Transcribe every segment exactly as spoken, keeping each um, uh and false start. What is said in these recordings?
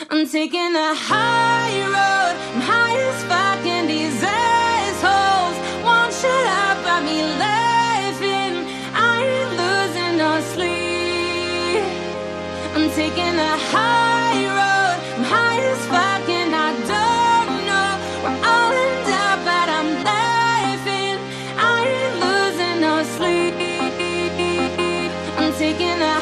I'm taking a high road, I'm high as fuck, and these assholes won't shut up about me laughing. I ain't losing no sleep. I'm taking a high road, I'm high as fuck, and I don't know where I'll end up, but I'm laughing. I ain't losing no sleep. I'm taking a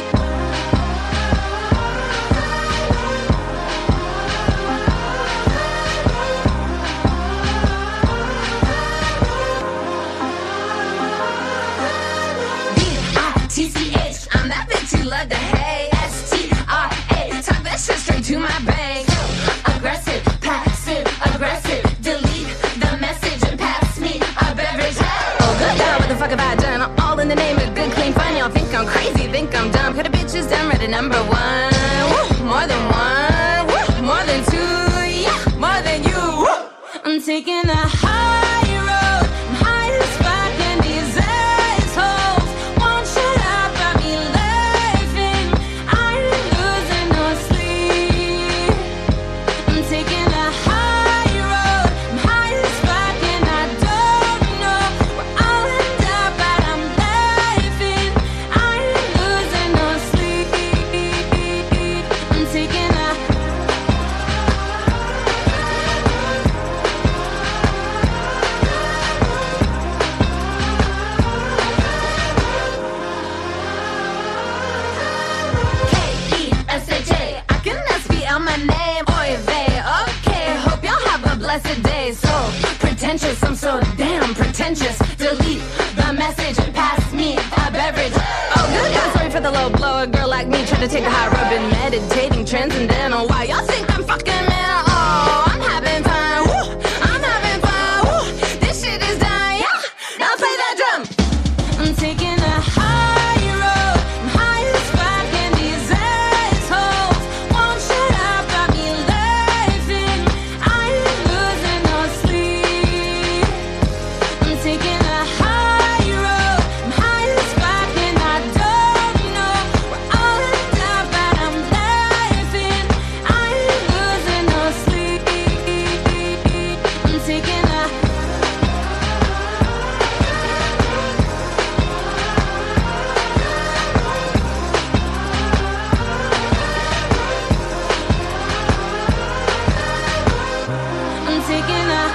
T C H, I'm that bitch you love to hate. S T R A, talk that shit straight to my bank. Aggressive, passive, aggressive. Delete the message and pass me a beverage. Oh, good God, what the fuck have I done? All in the name of good, clean fun. Y'all think I'm crazy, think I'm dumb. Put a bitches down, ready number one. Woo, more than one, woo, more than two, yeah, more than you. Woo. I'm taking a high road, I'm high as fuck, and these assholes won't shut up about me laughing. I ain't losing no sleep. I'm taking a high road, I'm high as fuck, and I don't know where I'll end up, but I'm laughing. I ain't losing no sleep. I'm taking a K E S H A. I can S P L my name. Oy vey. Okay, hope y'all have a blessed day. So pretentious, I'm so damn pretentious. Delete the message and pass me a beverage. Oh, good God, sorry for the low blow. A girl like me trying to take a high road, been meditating, transcendental. Why y'all think I'm fucking man? Oh, I'm having fun. Woo, I'm having fun. Woo, this shit is done. Yeah, now play that drum. I'm taking a high road, I'm high as fuck, and these assholes won't shut up about me laughing. I ain't losing no sleep. I'm taking a high road, I'm high as fuck, and I don't know where I'll end up, but I'm laughing. I ain't losing no sleep. I'm taking a I'm taking a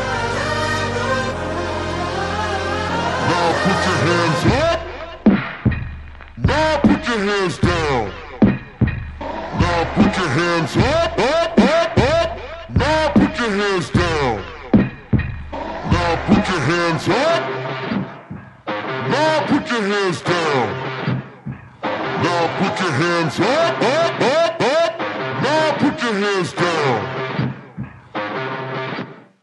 Now put your hands up. Now put your hands down. Now put your hands up, up, up, up. Now put your hands down. Now put your hands up. Now put your hands down. Now put your hands up, up, up.